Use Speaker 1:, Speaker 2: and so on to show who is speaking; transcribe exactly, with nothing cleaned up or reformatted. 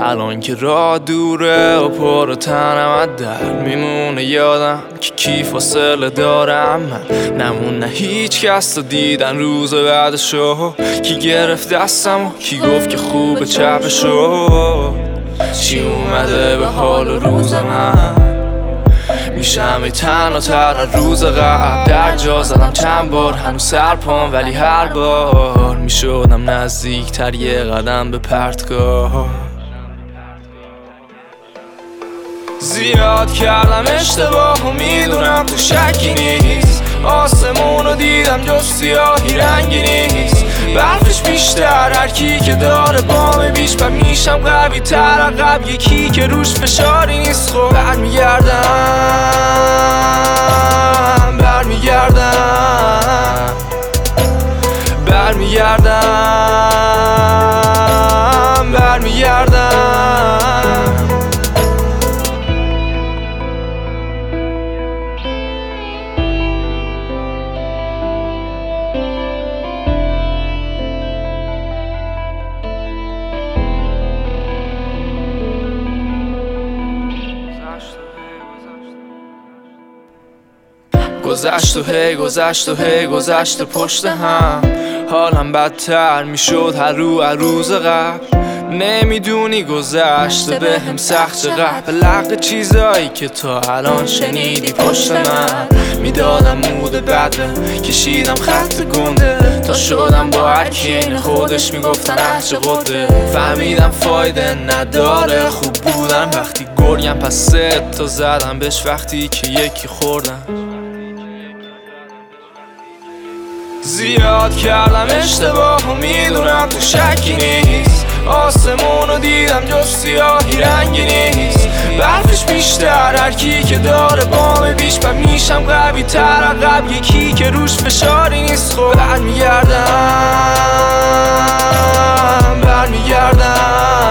Speaker 1: الان که راه دوره و پر تنم از درد میمونه یادم که کی فاصله دارم من نمونه هیچ کس تو دیدن روز بعدشو کی گرفت دستم و کی گفت که خوبه چپشو چی اومده به حال روز من میشم ای تنها تر از روز قبل در جا زدم چند بار هنوز سرپام ولی هر بار میشدم نزدیکتر یه قدم به پرتگاه زیاد کردم اشتباه و میدونم تو شکی نیست آسمون رو دیدم جز سیاهی رنگی نیست برفش بیشتر هر کی که داره بام بیش و میشم قوی تر عقب یکی که روش فشاری نیست خب برمیگردم برمیگردم برمیگردم برمیگردم گذشت و هی گذشت و هی گذشت پشت هم حالم بدتر میشد هر رو هر روز قبل نمیدونی گذشته به هم سخت چقدر لق چیزایی که تا الان شنیدی پشت من میدادم مود بده کشیدم خط گنده تا شدم با هرکی این خودش میگفتن عجب قده فهمیدم فایده نداره خوب بودم وقتی گرگم پس سه تا زدم بهش وقتی که یکی خوردم زیاد کردم اشتباه و میدونم تو شکی نیست آسمون رو دیدم جز سیاهی رنگی نیست برفش بیشتر هر کی که داره بام بیش و میشم قوی تر عقب یکی که روش فشاری نیست خب برمیگردم برمیگردم